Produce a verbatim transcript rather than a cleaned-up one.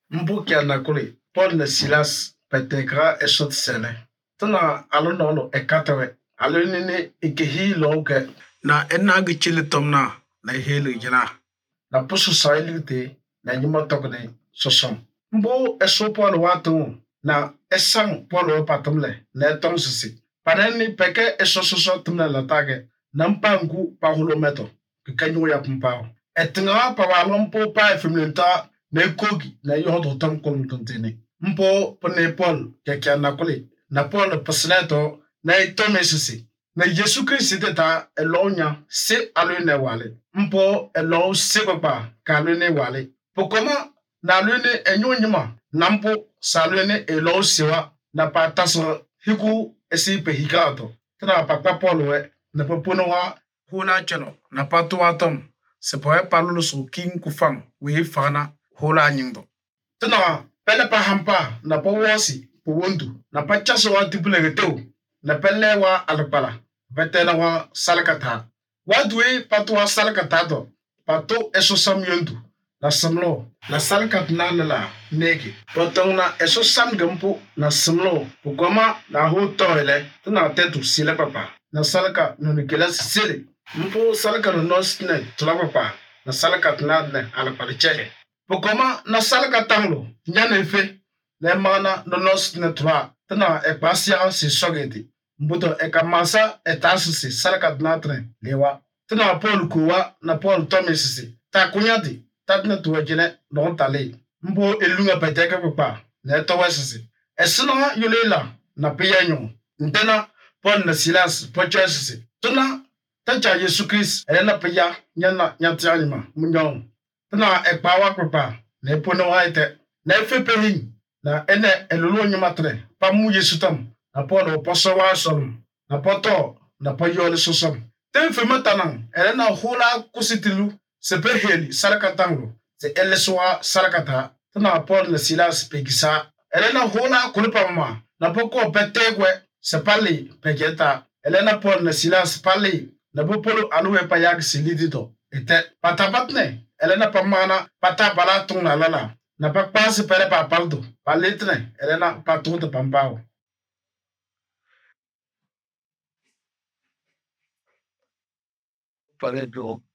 Mbukia na kuli Paul na Silas petegra esot sele. Tana alo nono ekatawe. Alo nini ikehi lonke. Na ena gichili tomna na helu jina. Na pusu saili te na nyuma tokne sosom. Mbo eso Paul watu na esang Paul wapatumle na etong sisi. Paneni peke eso soso tumle latage. Nampangu pahulometo. Kikanyu ya pumpao. Etinga pa walompo pa efimlenta na ekogi na yo do tam kolum tontene mpo pone Paul kekya na kole na Paul pasneto na itome sisi na Yesu Kristo ta elonya se alune wale mpo elo se papa kalune wale pokoma na alune enyonyima na mpo salune elo sewa na pataso hiku esi pehikato tana papa Paul we na popono wa huna chano na patu atom se poe palulu so king kufang we fana hola nyingdo. Tuna pele pa hampa na pa wasi po wondu na pa chaso wa tipule geteu na pele wa alpala vetena wa salakata. Wadwe patu wa salakata do patu eso samyondu na samlo na salakat na nala negi. Potong na eso sam gampu na samlo pugoma na hu toile tuna tetu sile papa na salaka nunikela sile. Mpu salaka no nosne tula papa na salakat na ne alpala chehe. Pokoma na salaka tanglo nyane fe na mana no nos na twa tana e pasia si sogeti mbuto e kamasa e tasu si salaka dnatre lewa tana Paul kuwa na Paul Thomas si ta kunyati tatna tuwa jine don tale mbo elunga peteka papa na to wesisi e sino yulela na piyanyo ntena Paul na Silas pochesisi tana tacha Yesu Christ e na piya nyana nyatyalima munyon tana ekpawa papa na epono waite na efepehin na ene elulu nyamatre pamu Yesutam na pono posowa som na poto na payole sosom ten fematanan elena hula kusitilu sepeheli salakatango se eleswa salakata tana Paul na Silas pegisa elena hula kulipama na poko petegwe sepali pegeta elena Paul na Silas pali na popolo aluwe payag silidito ete patapatne elena pamana pata bala tung na lala na pakpasi pere pa paldo palitne elena patu de pambao Pare do